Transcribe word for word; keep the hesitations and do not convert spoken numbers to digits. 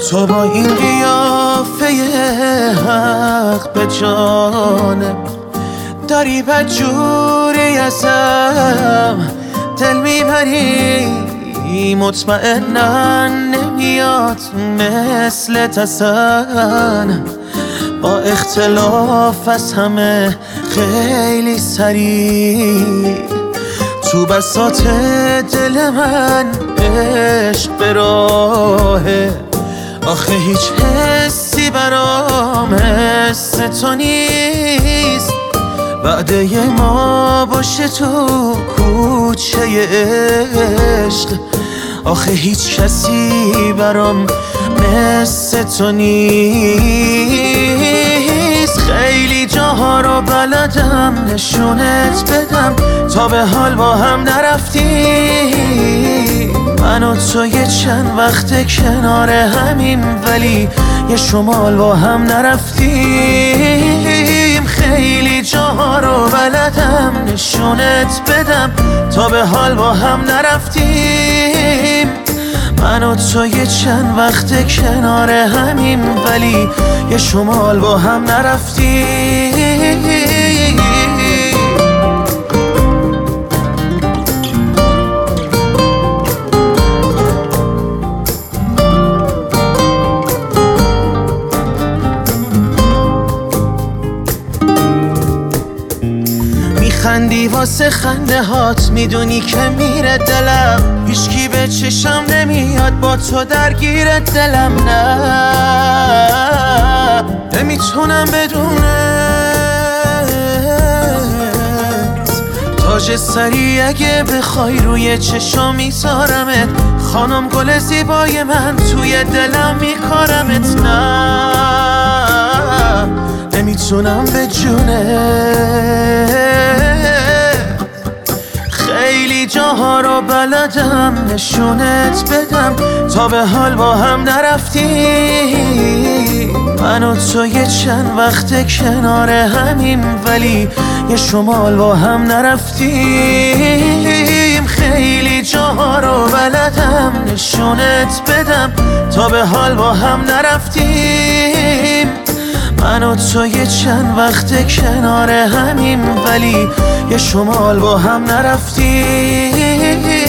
تو با این قیافه حق به جانم داری بدجوری ازم دل میبری، مطمئنن نمیاد مثل تسن، با اختلاف از همه خیلی سریع تو بساط دل من عشق به راهه. آخه هیچ حسی برام حس تو نیست، وعده ما باشه تو کوچه عشق. آخه هیچ کسی برام مثل تو نیست. خیلی جاها رو بلدم نشونت بدم، تا به حال با هم نرفتیم. من و تو یه چند وقت کنار همیم، ولی یه شمال با هم نرفتیم. خیلی جاها رو بلدم نشونت بدم، تا به حال با هم نرفتیم. من و تو یه چند وقت کنار همیم، ولی یه شمال با هم نرفتیم. خندی واسه خنده هات، میدونی که میره دلم. هیچکی به چشم نمیاد با تو درگیر دلم. نه نمیتونم بدونت، تاج سری اگه بخوای روی چشم میذارمت. خانم گل زیبای من توی دلم میکارمت. نه نمیتونم به جونت، خیلی جاها رو بلدم نشونت بدم، تا به حال با هم نرفتیم. من و تو یه چند وقت کنار همیم، ولی یه شمال با هم نرفتیم. خیلی جاها رو بلدم نشونت بدم، تا به حال با هم نرفتیم. من و تو یه چند وقت کنار همیم، ولی یه شمال با هم نرفتیم.